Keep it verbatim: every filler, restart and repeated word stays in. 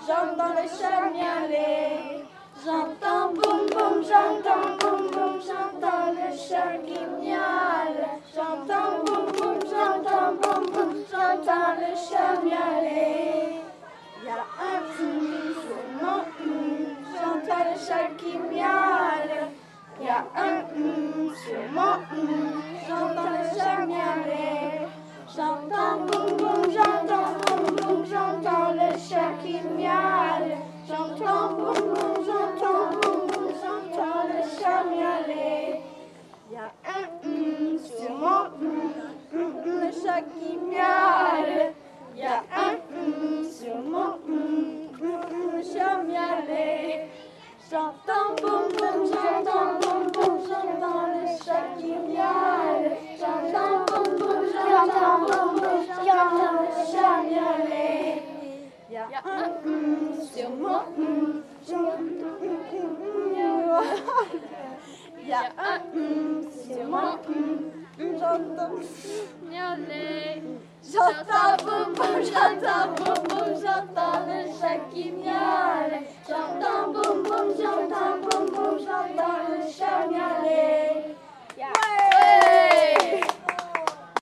j'entends le chat miauler. J'entends boum boum, j'entends boum boum, j'entends le chat qui miaule. J'entends boum boum, j'entends boum boum, j'entends le chat miauler. Il y a un hum sur mon hum, j'entends le chat qui miaule. Il y a un hum sur mon hum, j'entends le chat miauler. J'entends boum boum, j'entends boum boum, j'entends le chat qui miaule. J'entends boum boum, j'entends boum boum, j'entends le chat miauler. Il y a un hum sur mon hum, hum, hum, le chat qui miaule. Il y a un hum sur mon hum, hum, hum, le chat miauler. J'entends boum boum, j'entends boum boum, j'entends le chat qui miaule. J'entends boum boum, j'entends boum boum, j'entends le chat miauler. Il y a un hum sur mon hum, il y a un hum sur mon hum, j'entends miauler. J'entends boum boum, j'entends boum boum, j'entends le chat qui miaule.